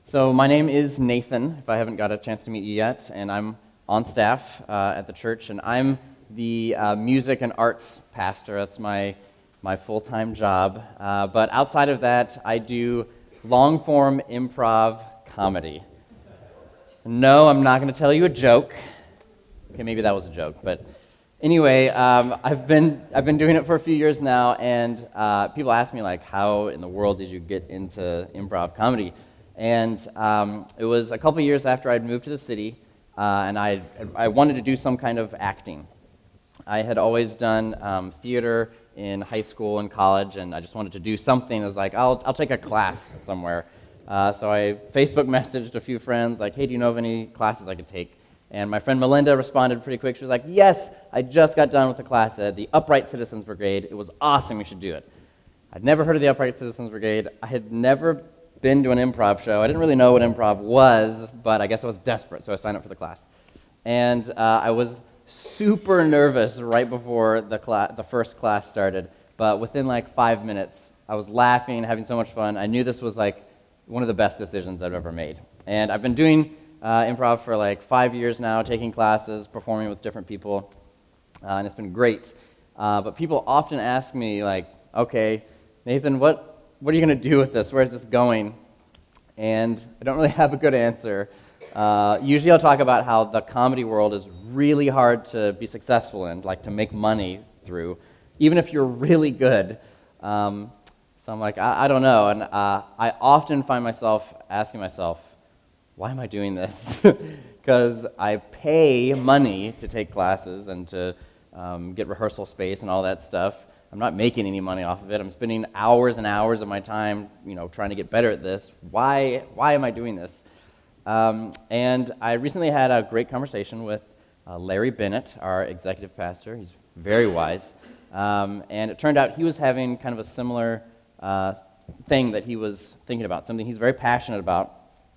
So my name is Nathan, if I haven't got a chance to meet you yet, and I'm on staff at the church, and I'm the music and arts pastor. That's my full-time job. But outside of that, I do long-form improv comedy. No, I'm not going to tell you a joke. Okay, maybe that was a joke, but anyway, I've been doing it for a few years now, and people ask me, like, how in the world did you get into improv comedy? And it was a couple years after I'd moved to the city, and I wanted to do some kind of acting. I had always done theater in high school and college, and I just wanted to do something. I was like, I'll take a class somewhere. So I Facebook messaged a few friends, like, hey, do you know of any classes I could take? And my friend Melinda responded pretty quick. She was like, yes, I just got done with the class at the Upright Citizens Brigade. It was awesome. You should do it. I'd never heard of the Upright Citizens Brigade. I had never been to an improv show. I didn't really know what improv was, but I guess I was desperate, so I signed up for the class. And I was super nervous right before the first class started, but within like 5 minutes, I was laughing, having so much fun. I knew this was like one of the best decisions I've ever made. And I've been doing improv for like 5 years now, taking classes, performing with different people, and it's been great. But people often ask me, like, okay, Nathan, what are you going to do with this? Where is this going? And I don't really have a good answer. Usually I'll talk about how the comedy world is really hard to be successful in, like to make money through, even if you're really good. So I'm like, I don't know. And I often find myself asking myself, why am I doing this? Because I pay money to take classes and to get rehearsal space and all that stuff. I'm not making any money off of it. I'm spending hours and hours of my time, trying to get better at this. Why am I doing this? And I recently had a great conversation with Larry Bennett, our executive pastor. He's very wise. And it turned out he was having kind of a similar thing that he was thinking about, something he's very passionate about.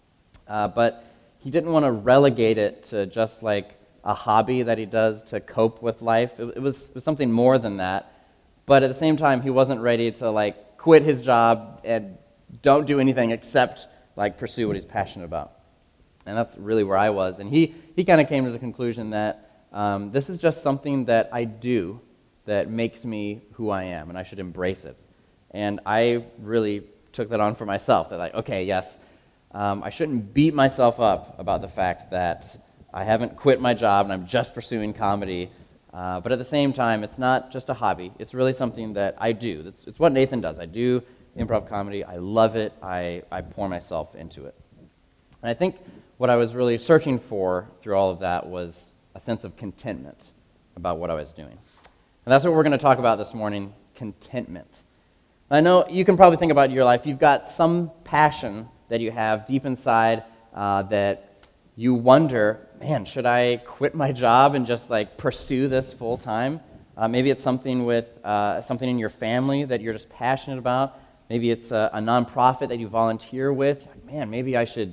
But he didn't want to relegate it to just like a hobby that he does to cope with life. It was something more than that. But at the same time, he wasn't ready to like quit his job and don't do anything except like pursue what he's passionate about. And that's really where I was. And he kind of came to the conclusion that this is just something that I do that makes me who I am, and I should embrace it. And I really took that on for myself, that like, okay, yes, I shouldn't beat myself up about the fact that I haven't quit my job and I'm just pursuing comedy. But at the same time, it's not just a hobby. It's really something that I do. It's what Nathan does. I do improv comedy. I love it. I pour myself into it. And I think what I was really searching for through all of that was a sense of contentment about what I was doing. And that's what we're going to talk about this morning, contentment. I know you can probably think about your life. You've got some passion that you have deep inside that you wonder, man, should I quit my job and just like pursue this full time? Maybe it's something with something in your family that you're just passionate about. Maybe it's a nonprofit that you volunteer with. Like, man, maybe I should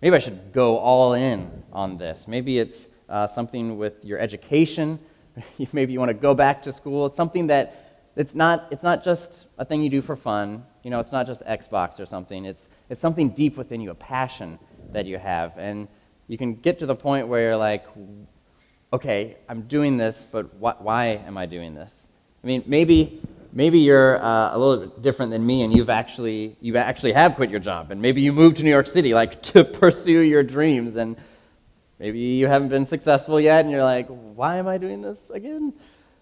go all in on this. Maybe it's something with your education. Maybe you want to go back to school. It's something that it's not just a thing you do for fun. It's not just Xbox or something. It's something deep within you, a passion that you have. And you can get to the point where you're like, okay, I'm doing this, but why am I doing this? I mean, maybe you're a little bit different than me, and you actually have quit your job, and maybe you moved to New York City like to pursue your dreams, and maybe you haven't been successful yet, and you're like, why am I doing this again?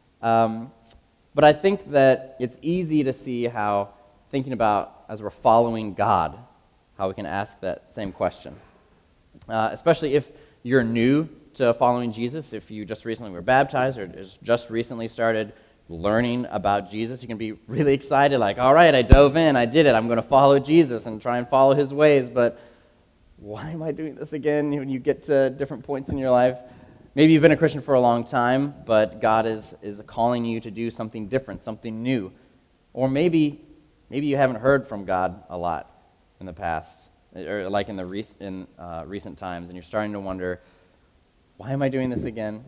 But I think that it's easy to see how thinking about as we're following God, how we can ask that same question. Especially if you're new to following Jesus, if you just recently were baptized or just recently started learning about Jesus, you can be really excited, like, all right, I dove in, I did it, I'm going to follow Jesus and try and follow his ways, but why am I doing this again when you get to different points in your life? Maybe you've been a Christian for a long time, but God is calling you to do something different, something new. Or maybe you haven't heard from God a lot in the past, or like in recent times, and you're starting to wonder, why am I doing this again?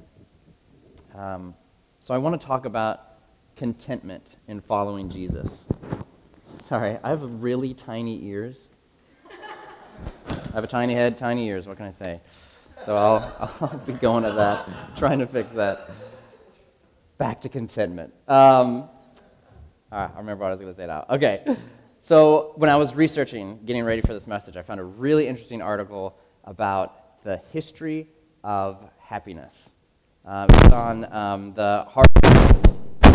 So I want to talk about contentment in following Jesus. Sorry, I have really tiny ears. I have a tiny head, tiny ears. What can I say? So I'll be going at that, trying to fix that. Back to contentment. All right, I remember what I was going to say now. Okay, so when I was researching, getting ready for this message, I found a really interesting article about the history of happiness. It's on the Harvard.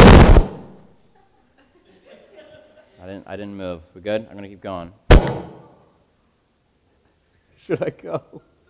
I didn't move. We good? I'm going to keep going. Should I go?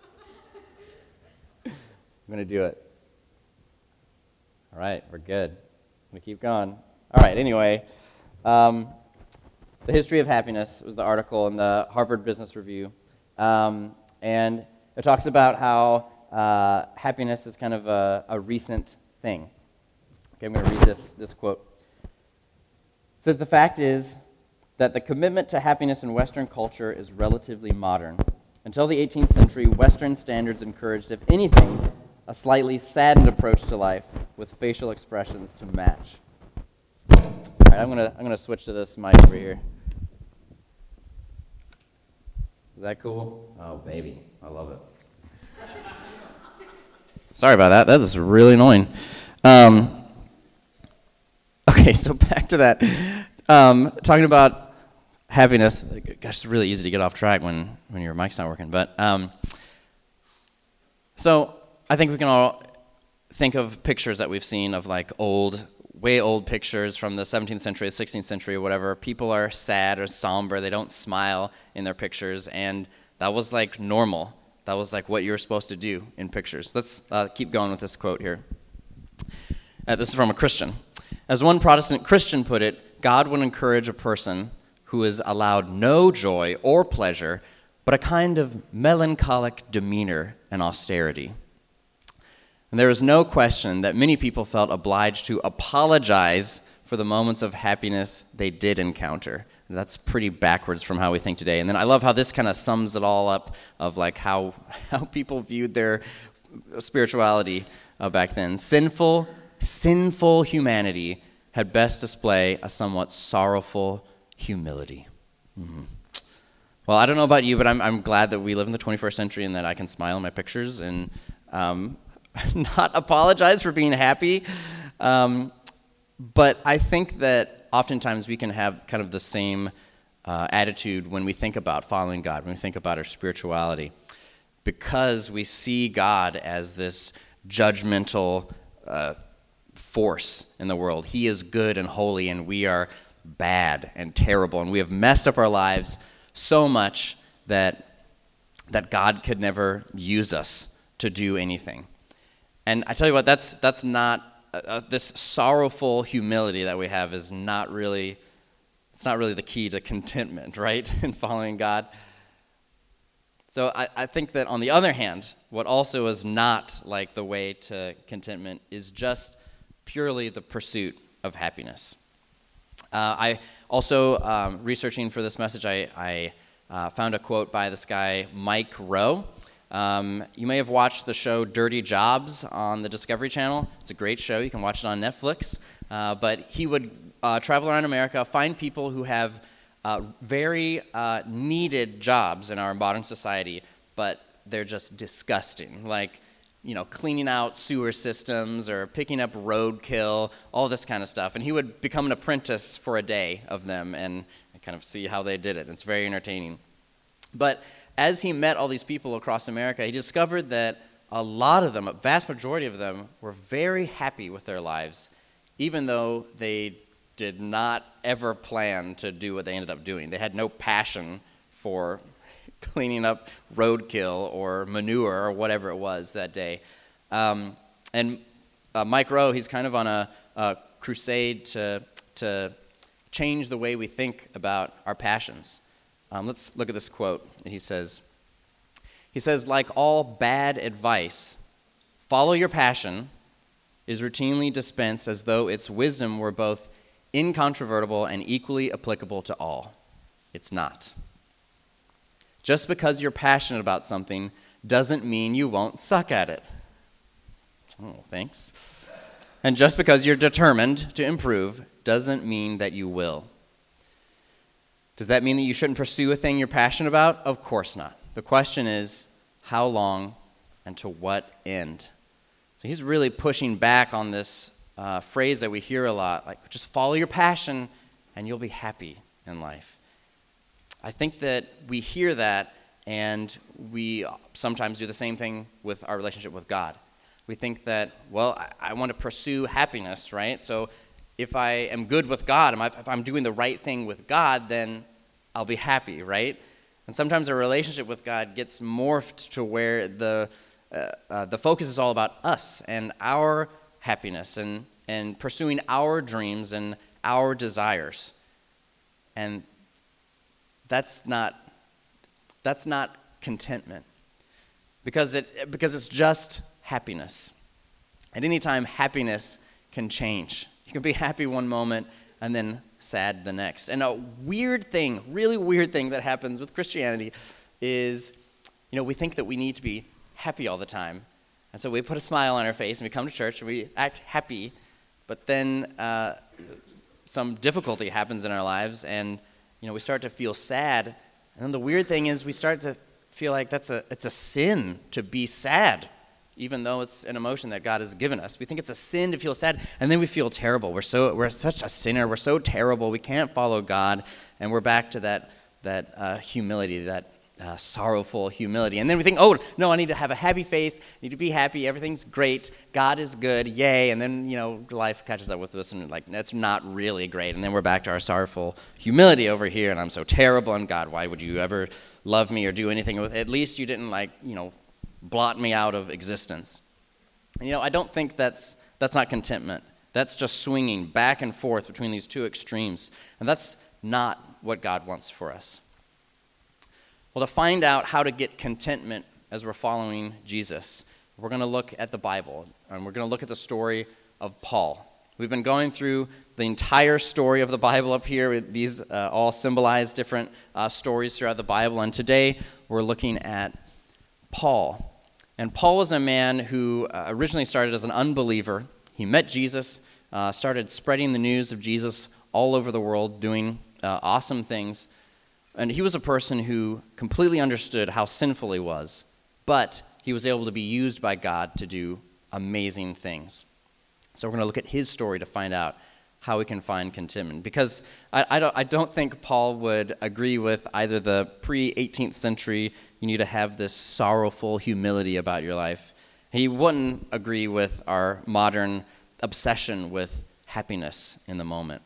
I'm going to do it. All right, we're good. I'm going to keep going. All right, anyway, The History of Happiness was the article in the Harvard Business Review. And it talks about how happiness is kind of a recent thing. Okay, I'm going to read this quote. It says, "The fact is that the commitment to happiness in Western culture is relatively modern. Until the 18th century, Western standards encouraged, if anything, a slightly saddened approach to life with facial expressions to match." All right, I'm gonna switch to this mic over here. Is that cool? Oh, baby, I love it. Sorry about that. That is really annoying. Okay, so back to that. Talking about happiness. Gosh, it's really easy to get off track when your mic's not working. But so I think we can all think of pictures that we've seen of like way old pictures from the 17th century, 16th century, or whatever. People are sad or somber. They don't smile in their pictures, and that was like normal. That was like what you were supposed to do in pictures. Let's keep going with this quote here. This is from a Christian. As one Protestant Christian put it, God would encourage a person who is allowed no joy or pleasure, but a kind of melancholic demeanor and austerity. And there is no question that many people felt obliged to apologize for the moments of happiness they did encounter. That's pretty backwards from how we think today. And then I love how this kind of sums it all up of like how people viewed their spirituality back then. Sinful humanity had best display a somewhat sorrowful humility. Mm-hmm. Well, I don't know about you, but I'm glad that we live in the 21st century and that I can smile in my pictures and not apologize for being happy. But I think that oftentimes we can have kind of the same attitude when we think about following God, when we think about our spirituality, because we see God as this judgmental force in the world. He is good and holy, and we are bad and terrible, and we have messed up our lives so much that God could never use us to do anything. And I tell you what, that's not this sorrowful humility that we have is not really, it's not really the key to contentment, right, in following God. So I think that on the other hand, what also is not like the way to contentment is just purely the pursuit of happiness. I also, researching for this message, I found a quote by this guy, Mike Rowe. You may have watched the show Dirty Jobs on the Discovery Channel. It's a great show. You can watch it on Netflix. But he would travel around America, find people who have very needed jobs in our modern society, but they're just disgusting. Like, cleaning out sewer systems or picking up roadkill, all this kind of stuff. And he would become an apprentice for a day of them and kind of see how they did it. It's very entertaining. But as he met all these people across America, he discovered that a lot of them, a vast majority of them, were very happy with their lives, even though they did not ever plan to do what they ended up doing. They had no passion for cleaning up roadkill or manure or whatever it was that day. And Mike Rowe, he's kind of on a crusade to change the way we think about our passions. Let's look at this quote. He says, like all bad advice, follow your passion is routinely dispensed as though its wisdom were both incontrovertible and equally applicable to all. It's not. Just because you're passionate about something doesn't mean you won't suck at it. Oh, thanks. And just because you're determined to improve doesn't mean that you will. Does that mean that you shouldn't pursue a thing you're passionate about? Of course not. The question is, how long and to what end? So he's really pushing back on this phrase that we hear a lot, like just follow your passion and you'll be happy in life. I think that we hear that and we sometimes do the same thing with our relationship with God. We think that, well, I want to pursue happiness, right? So if I am good with God, if I'm doing the right thing with God, then I'll be happy, right? And sometimes our relationship with God gets morphed to where the focus is all about us and our happiness and pursuing our dreams and our desires. And that's not contentment, because it's just happiness. At any time, happiness can change. You can be happy one moment and then sad the next. And a really weird thing that happens with Christianity is, we think that we need to be happy all the time. And so we put a smile on our face and we come to church and we act happy, but then some difficulty happens in our lives and, we start to feel sad. And then the weird thing is we start to feel like it's a sin to be sad, even though it's an emotion that God has given us. We think it's a sin to feel sad, and then we feel terrible. We're such a sinner. We're so terrible. We can't follow God, and we're back to that humility, that sorrowful humility. And then we think, oh, no, I need to have a happy face. I need to be happy. Everything's great. God is good. Yay. And then, life catches up with us, and that's not really great. And then we're back to our sorrowful humility over here, and I'm so terrible, and God, why would you ever love me or do anything with it? At least you didn't, blot me out of existence. And, I don't think that's not contentment. That's just swinging back and forth between these two extremes. And that's not what God wants for us. Well, to find out how to get contentment as we're following Jesus, we're going to look at the Bible, and we're going to look at the story of Paul. We've been going through the entire story of the Bible up here. These all symbolize different stories throughout the Bible, and today we're looking at Paul. And Paul was a man who originally started as an unbeliever. He met Jesus, started spreading the news of Jesus all over the world, doing awesome things. And he was a person who completely understood how sinful he was, but he was able to be used by God to do amazing things. So we're going to look at his story to find out how we can find contentment. Because I don't think Paul would agree with either the pre-18th century, you need to have this sorrowful humility about your life. He wouldn't agree with our modern obsession with happiness in the moment.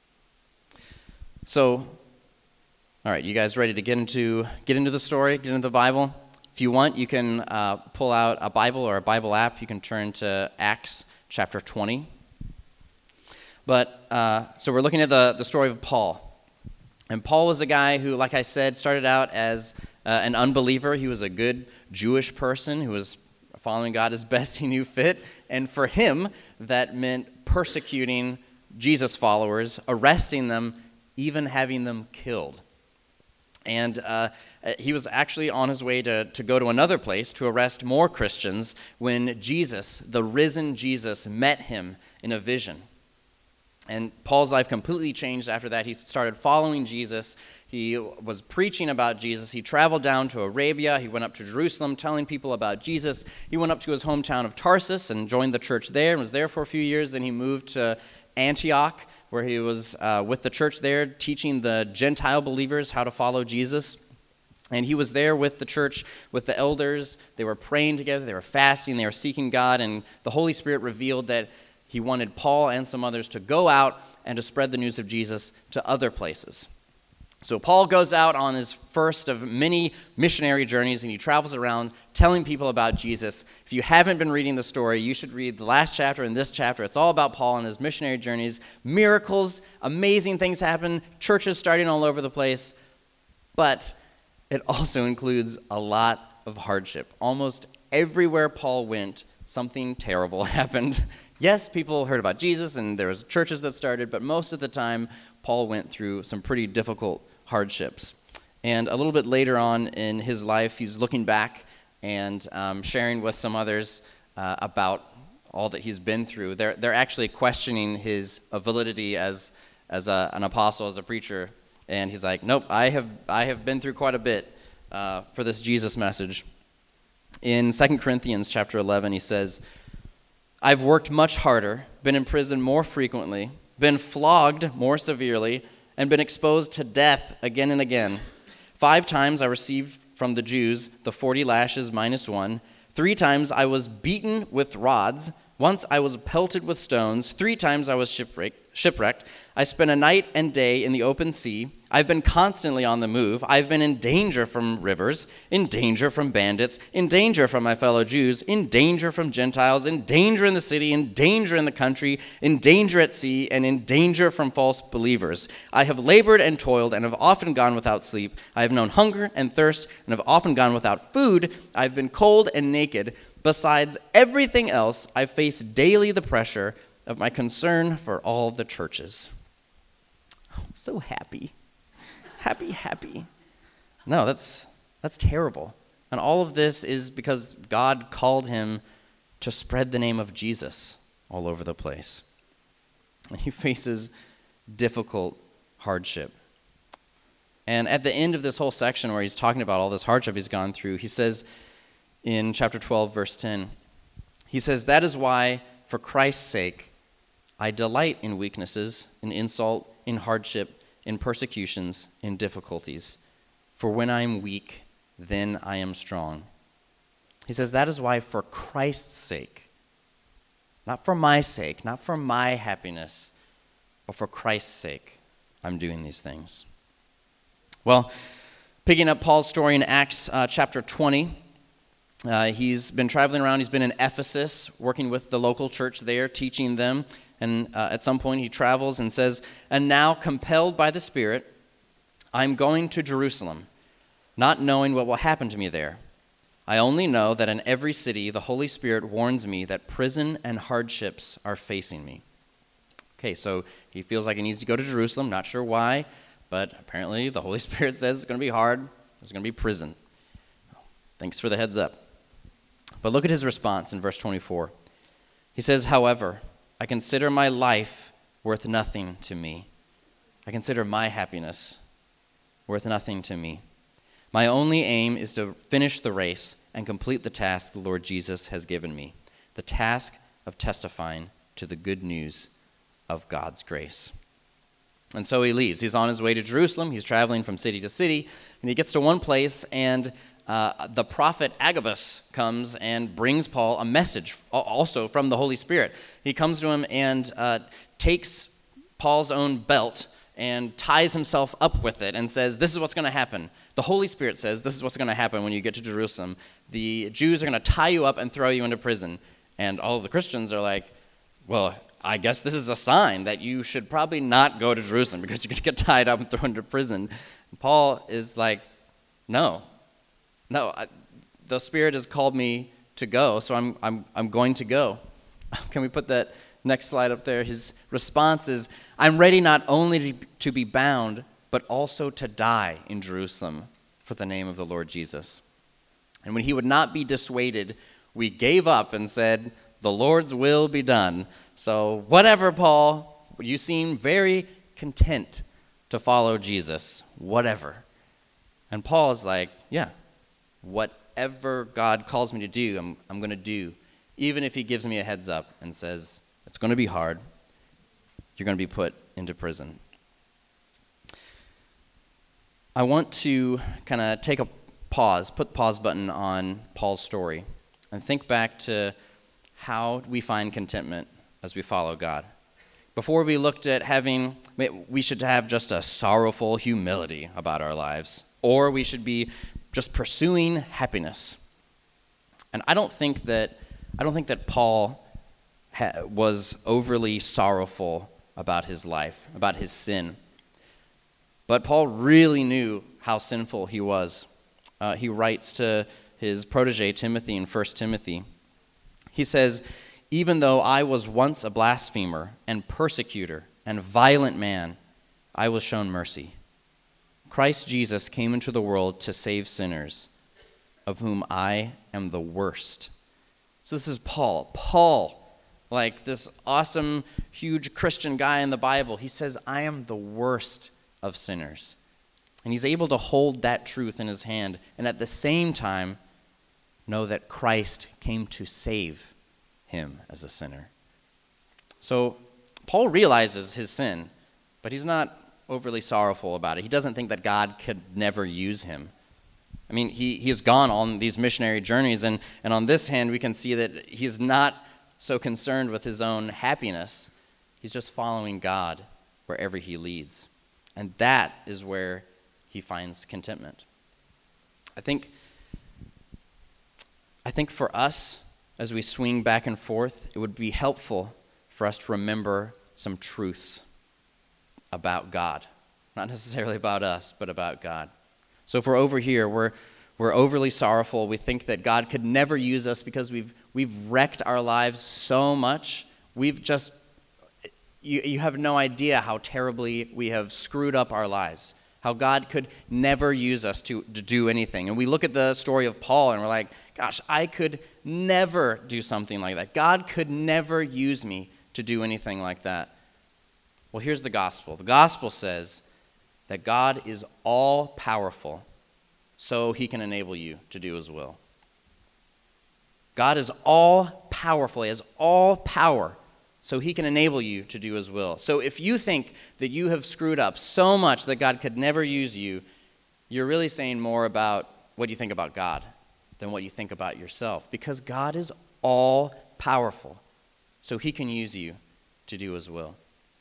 So, all right, you guys ready to get into the story, get into the Bible? If you want, you can pull out a Bible or a Bible app. You can turn to Acts chapter 20. But, so we're looking at the story of Paul. And Paul was a guy who, like I said, started out as an unbeliever. He was a good Jewish person who was following God as best he knew fit. And for him, that meant persecuting Jesus followers, arresting them, even having them killed. And he was actually on his way to go to another place to arrest more Christians when Jesus, the risen Jesus, met him in a vision. And Paul's life completely changed after that. He started following Jesus. He was preaching about Jesus. He traveled down to Arabia. He went up to Jerusalem telling people about Jesus. He went up to his hometown of Tarsus and joined the church there and was there for a few years. Then he moved to Antioch, where he was with the church there teaching the Gentile believers how to follow Jesus. And he was there with the church, with the elders. They were praying together. They were fasting. They were seeking God. And the Holy Spirit revealed that he wanted Paul and some others to go out and to spread the news of Jesus to other places. So Paul goes out on his first of many missionary journeys, and he travels around telling people about Jesus. If you haven't been reading the story, you should read the last chapter and this chapter. It's all about Paul and his missionary journeys. Miracles, amazing things happen, churches starting all over the place. But it also includes a lot of hardship. Almost everywhere Paul went, something terrible happened. Yes, people heard about Jesus, and there was churches that started, but most of the time, Paul went through some pretty difficult hardships. And a little bit later on in his life, he's looking back and sharing with some others about all that he's been through. They're actually questioning his validity as an apostle, as a preacher. And he's like, nope, I have been through quite a bit. for this Jesus message. In 2 Corinthians chapter 11, he says, I've worked much harder, been in prison more frequently, been flogged more severely, and been exposed to death again and again. 5 times I received from the Jews the 40 lashes minus 1. 3 times I was beaten with rods. Once I was pelted with stones. 3 times I was shipwrecked. I spent a night and day in the open sea. I've been constantly on the move. I've been in danger from rivers, in danger from bandits, in danger from my fellow Jews, in danger from Gentiles, in danger in the city, in danger in the country, in danger at sea, and in danger from false believers. I have labored and toiled and have often gone without sleep. I have known hunger and thirst and have often gone without food. I have been cold and naked. Besides everything else, I face daily the pressure of my concern for all the churches. I'm so happy. Happy. No, that's terrible. And all of this is because God called him to spread the name of Jesus all over the place. And he faces difficult hardship. And at the end of this whole section where he's talking about all this hardship he's gone through, he says in chapter 12, verse 10, he says, that is why, for Christ's sake, I delight in weaknesses, in insult, in hardship, in persecutions, in difficulties. For when I am weak, then I am strong. He says that is why for Christ's sake, not for my sake, not for my happiness, but for Christ's sake, I'm doing these things. Well, picking up Paul's story in Acts chapter 20, he's been traveling around. He's been in Ephesus, working with the local church there, teaching them. And at some point he travels and says, and now compelled by the Spirit, I'm going to Jerusalem, not knowing what will happen to me there. I only know that in every city the Holy Spirit warns me that prison and hardships are facing me. Okay, so he feels like he needs to go to Jerusalem, not sure why, but apparently the Holy Spirit says it's going to be hard, there's going to be prison. Thanks for the heads up. But look at his response in verse 24. He says, however, I consider my life worth nothing to me. I consider my happiness worth nothing to me. My only aim is to finish the race and complete the task the Lord Jesus has given me, the task of testifying to the good news of God's grace. And so he leaves. He's on his way to Jerusalem. He's traveling from city to city, and he gets to one place, and the prophet Agabus comes and brings Paul a message, also from the Holy Spirit. He comes to him and takes Paul's own belt and ties himself up with it and says, this is what's going to happen. The Holy Spirit says, this is what's going to happen when you get to Jerusalem. The Jews are going to tie you up and throw you into prison. And all of the Christians are like, well, I guess this is a sign that you should probably not go to Jerusalem because you're going to get tied up and thrown into prison. And Paul is like, no, the Spirit has called me to go, so I'm going to go. Can we put that next slide up there? His response is, I'm ready not only to be bound, but also to die in Jerusalem for the name of the Lord Jesus. And when he would not be dissuaded, we gave up and said, the Lord's will be done. So whatever, Paul, you seem very content to follow Jesus, whatever. And Paul is like, yeah, whatever God calls me to do, I'm going to do, even if he gives me a heads up and says, it's going to be hard, you're going to be put into prison. I want to kind of take a pause, put the pause button on Paul's story, and think back to how we find contentment as we follow God. Before we looked at we should have just a sorrowful humility about our lives, or we should be just pursuing happiness. And I don't think that Paul was overly sorrowful about his life, about his sin. But Paul really knew how sinful he was. He writes to his protege Timothy in 1 Timothy. He says, even though I was once a blasphemer and persecutor and violent man, I was shown mercy. Christ Jesus came into the world to save sinners, of whom I am the worst. So this is Paul. Paul, like this awesome, huge Christian guy in the Bible, he says, I am the worst of sinners. And he's able to hold that truth in his hand and at the same time know that Christ came to save him as a sinner. So Paul realizes his sin, but he's not overly sorrowful about it. He doesn't think that God could never use him. I mean, he has gone on these missionary journeys, and on this hand, we can see that he's not so concerned with his own happiness. He's just following God wherever he leads. And that is where he finds contentment. I think for us, as we swing back and forth, it would be helpful for us to remember some truths about God. Not necessarily about us, but about God. So if we're over here, we're overly sorrowful. We think that God could never use us because we've wrecked our lives so much. You have no idea how terribly we have screwed up our lives, how God could never use us to do anything. And we look at the story of Paul and we're like, gosh, I could never do something like that. God could never use me to do anything like that. Well, here's the gospel. The gospel says that God is all powerful, so he can enable you to do his will. God is all powerful. He has all power, so he can enable you to do his will. So if you think that you have screwed up so much that God could never use you, you're really saying more about what you think about God than what you think about yourself, because God is all powerful, so he can use you to do his will.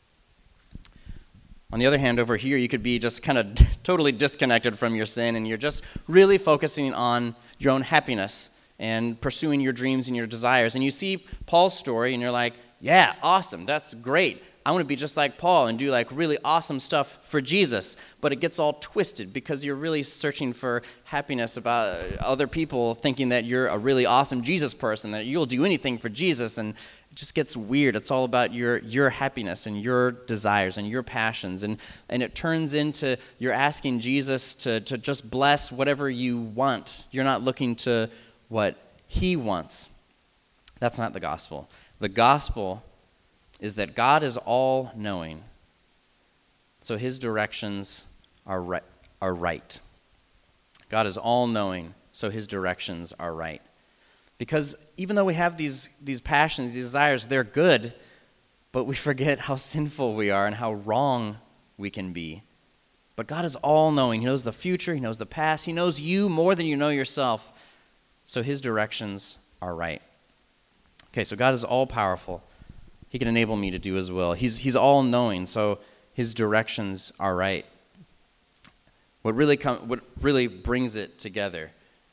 On the other hand, over here, you could be just kind of totally disconnected from your sin, and you're just really focusing on your own happiness and pursuing your dreams and your desires. And you see Paul's story, and you're like, yeah, awesome, that's great. I want to be just like Paul and do like really awesome stuff for Jesus. But it gets all twisted because you're really searching for happiness about other people thinking that you're a really awesome Jesus person, that you'll do anything for Jesus, and it just gets weird. It's all about your happiness and your desires and your passions. And it turns into you're asking Jesus to just bless whatever you want. You're not looking to what he wants. That's not the gospel. The gospel is that God is all-knowing, so his directions are right. God is all-knowing, so his directions are right. Because even though we have these passions, these desires, they're good, but we forget how sinful we are and how wrong we can be. But God is all-knowing. He knows the future. He knows the past. He knows you more than you know yourself. So his directions are right. Okay, so God is all-powerful. He can enable me to do his will. He's all-knowing, so his directions are right. What really brings it together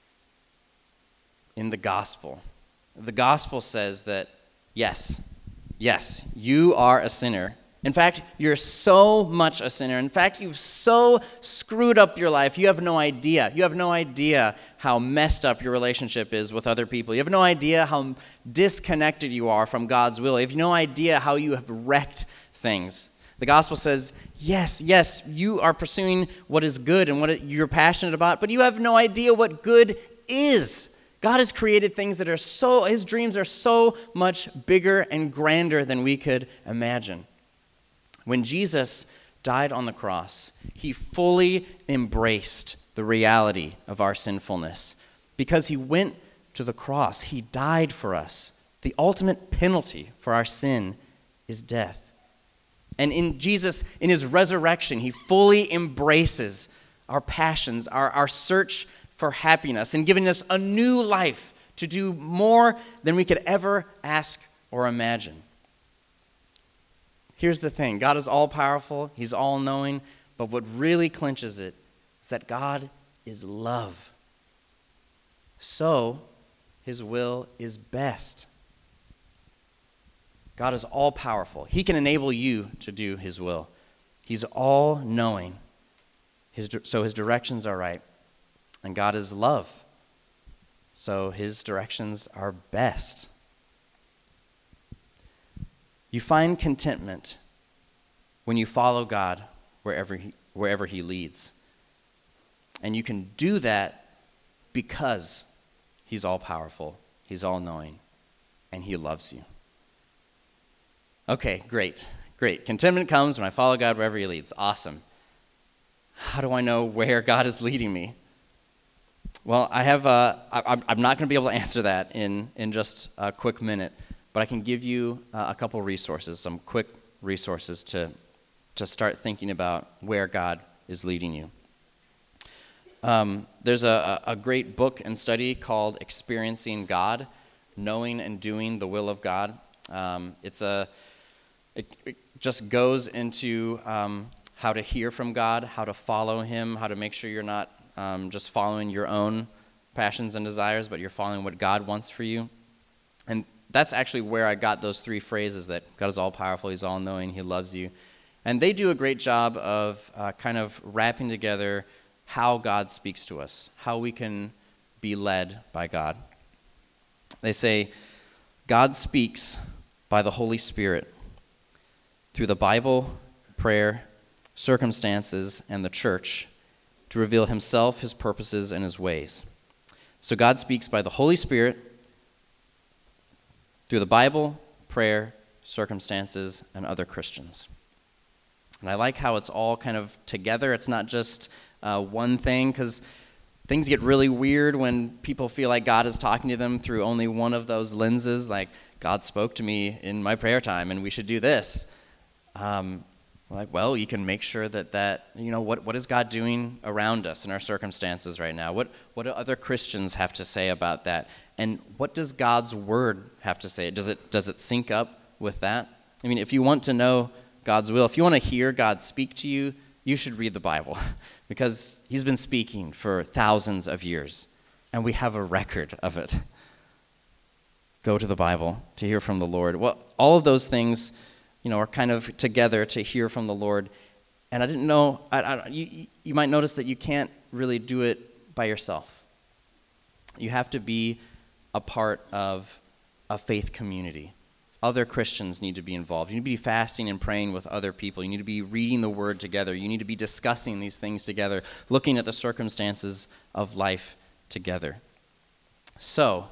in the gospel. The gospel says that, yes, you are a sinner. In fact, you're so much a sinner. In fact, you've so screwed up your life, you have no idea. You have no idea how messed up your relationship is with other people. You have no idea how disconnected you are from God's will. You have no idea how you have wrecked things. The gospel says, yes, you are pursuing what is good and what you're passionate about, but you have no idea what good is. God has created things that his dreams are so much bigger and grander than we could imagine. When Jesus died on the cross, he fully embraced the reality of our sinfulness. Because he went to the cross, he died for us. The ultimate penalty for our sin is death. And in Jesus, in his resurrection, he fully embraces our passions, our search for happiness, and giving us a new life to do more than we could ever ask or imagine. Here's the thing. God is all-powerful. He's all-knowing. But what really clinches it is that God is love. So, his will is best. God is all-powerful. He can enable you to do his will. He's all-knowing. So his directions are right. And God is love. So his directions are best. You find contentment when you follow God wherever he leads. And you can do that because he's all-powerful, he's all-knowing, and he loves you. Okay, great. Contentment comes when I follow God wherever he leads. Awesome. how do I know where God is leading me? Well, I'm not going to be able to answer that in just a quick minute, but I can give you a couple resources, some quick resources to start thinking about where God is leading you. There's a great book and study called Experiencing God, Knowing and Doing the Will of God. It just goes into how to hear from God, how to follow Him, how to make sure you're not just following your own passions and desires, but you're following what God wants for you. And that's actually where I got those three phrases that God is all-powerful, He's all-knowing, He loves you. And they do a great job of kind of wrapping together how God speaks to us, how we can be led by God. They say, God speaks by the Holy Spirit through the Bible, prayer, circumstances, and the church to reveal Himself, His purposes, and His ways. So God speaks by the Holy Spirit through the Bible, prayer, circumstances, and other Christians. And I like how it's all kind of together. It's not just one thing, because things get really weird when people feel like God is talking to them through only one of those lenses, like God spoke to me in my prayer time and we should do this. Like, well, you can make sure that what is God doing around us in our circumstances right now? What do other Christians have to say about that? And what does God's word have to say? Does it sync up with that? I mean, if you want to know God's will, if you want to hear God speak to you, you should read the Bible because He's been speaking for thousands of years and we have a record of it. Go to the Bible to hear from the Lord. Well, all of those things are kind of together to hear from the Lord. And I didn't know, you might notice that you can't really do it by yourself. You have to be a part of a faith community. Other Christians need to be involved. You need to be fasting and praying with other people. You need to be reading the Word together. You need to be discussing these things together, looking at the circumstances of life together. So,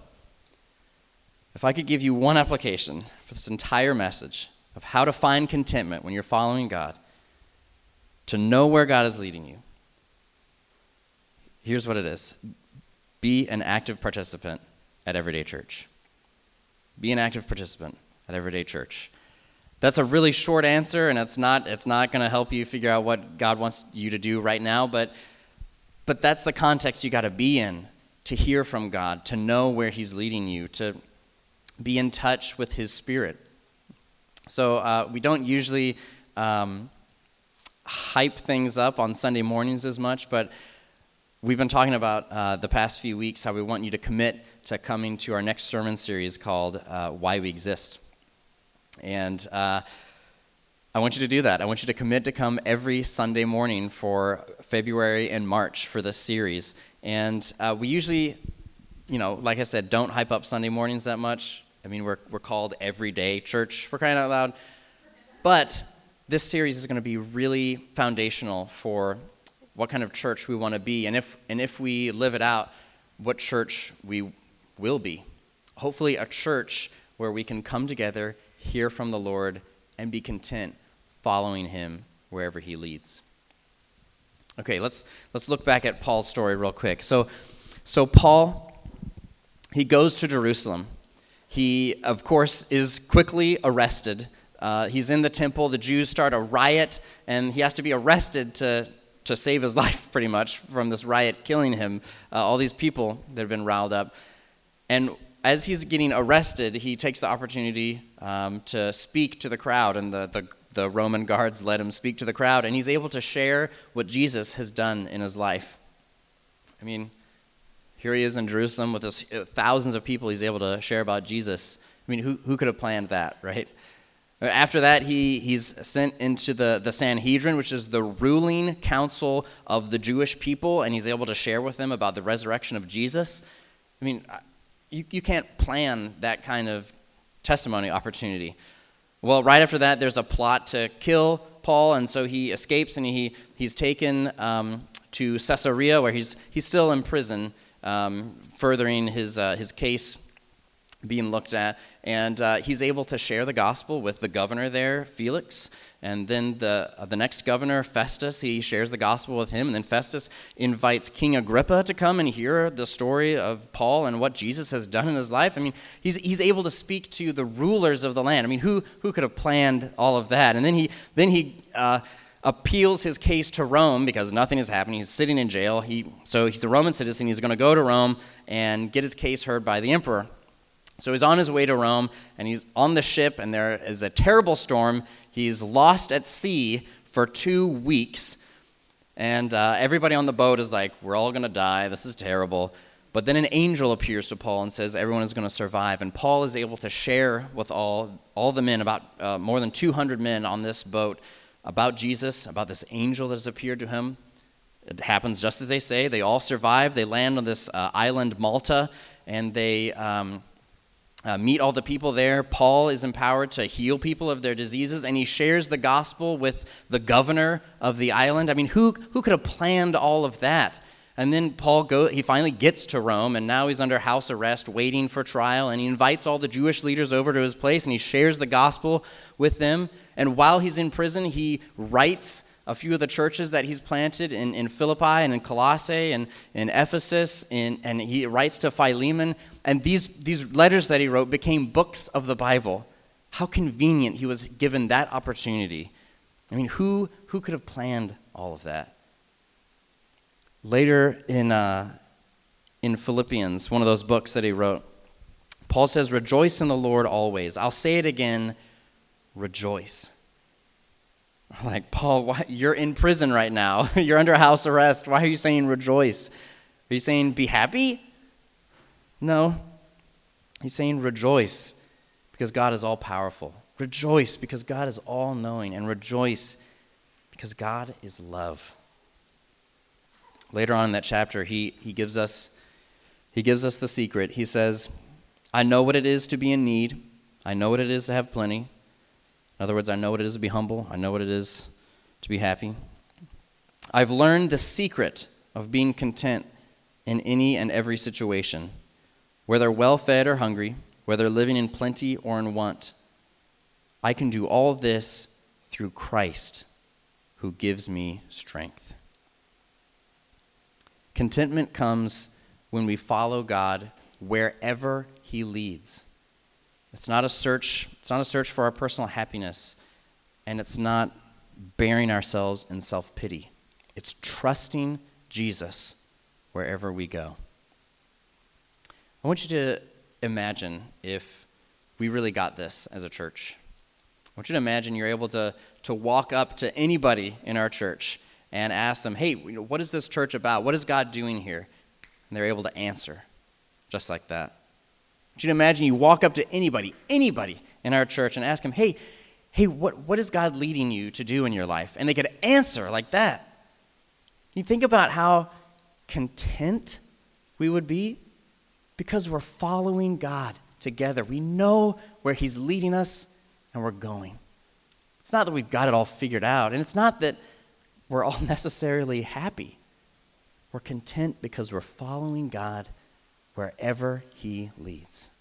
if I could give you one application for this entire message, of how to find contentment when you're following God, to know where God is leading you, here's what it is. Be an active participant at Everyday Church. Be an active participant at Everyday Church. That's a really short answer, and it's not going to help you figure out what God wants you to do right now, but that's the context you got to be in to hear from God, to know where He's leading you, to be in touch with His Spirit. So we don't usually hype things up on Sunday mornings as much, but we've been talking about the past few weeks how we want you to commit to coming to our next sermon series called Why We Exist. And I want you to do that. I want you to commit to come every Sunday morning for February and March for this series. And we usually, like I said, don't hype up Sunday mornings that much. I mean, we're called Everyday Church, for crying out loud. But this series is going to be really foundational for what kind of church we want to be, and if we live it out, what church we will be. Hopefully a church where we can come together, hear from the Lord, and be content following Him wherever He leads. Okay, let's look back at Paul's story real quick. So Paul, he goes to Jerusalem. He, of course, is quickly arrested. He's in the temple. The Jews start a riot, and he has to be arrested to save his life, pretty much, from this riot killing him. All these people that have been riled up. And as he's getting arrested, he takes the opportunity to speak to the crowd, and the Roman guards let him speak to the crowd, and he's able to share what Jesus has done in his life. I mean, here he is in Jerusalem with this thousands of people he's able to share about Jesus. I mean, who could have planned that, right? After that, he's sent into the Sanhedrin, which is the ruling council of the Jewish people, and he's able to share with them about the resurrection of Jesus. I mean, you can't plan that kind of testimony opportunity. Well, right after that, there's a plot to kill Paul, and so he escapes, and he's taken to Caesarea, where he's still in prison, furthering his case being looked at, and he's able to share the gospel with the governor there, Felix, and then the next governor, Festus, he shares the gospel with him, and then Festus invites King Agrippa to come and hear the story of Paul and what Jesus has done in his life. I mean, he's able to speak to the rulers of the land. I mean, who could have planned all of that? And then he appeals his case to Rome because nothing is happening. He's sitting in jail. So he's a Roman citizen. He's going to go to Rome and get his case heard by the emperor. So he's on his way to Rome, and he's on the ship, and there is a terrible storm. He's lost at sea for 2 weeks, and everybody on the boat is like, we're all going to die. This is terrible. But then an angel appears to Paul and says everyone is going to survive, and Paul is able to share with all the men, about more than 200 men on this boat, about Jesus, about this angel that has appeared to him. It happens just as they say. They all survive. They land on this island, Malta, and they meet all the people there. Paul is empowered to heal people of their diseases, and he shares the gospel with the governor of the island. I mean, who could have planned all of that? And then he finally gets to Rome, and now he's under house arrest, waiting for trial, and he invites all the Jewish leaders over to his place, and he shares the gospel with them. And while he's in prison, he writes a few of the churches that he's planted in Philippi and in Colossae and in Ephesus, and he writes to Philemon. And these letters that he wrote became books of the Bible. How convenient he was given that opportunity. I mean, who could have planned all of that? Later in Philippians, one of those books that he wrote, Paul says, "Rejoice in the Lord always." I'll say it again, rejoice. Like, Paul, why, you're in prison right now. You're under house arrest. Why are you saying rejoice? Are you saying be happy? No. He's saying rejoice because God is all-powerful. Rejoice because God is all-knowing. And rejoice because God is love. Later on in that chapter, he gives us the secret. He says, "I know what it is to be in need. I know what it is to have plenty." In other words, I know what it is to be humble. I know what it is to be happy. "I've learned the secret of being content in any and every situation, whether well-fed or hungry, whether living in plenty or in want. I can do all of this through Christ who gives me strength." Contentment comes when we follow God wherever he leads. It's not a search for our personal happiness, and it's not burying ourselves in self-pity. It's trusting Jesus wherever we go. I want you to imagine if we really got this as a church. I want you to imagine you're able to walk up to anybody in our church and ask them, "Hey, what is this church about? What is God doing here?" And they're able to answer just like that. I want you to imagine you walk up to anybody in our church and ask them, hey, what is God leading you to do in your life? And they could answer like that. You think about how content we would be because we're following God together. We know where he's leading us and we're going. It's not that we've got it all figured out, and it's not that we're all necessarily happy. We're content because we're following God wherever he leads.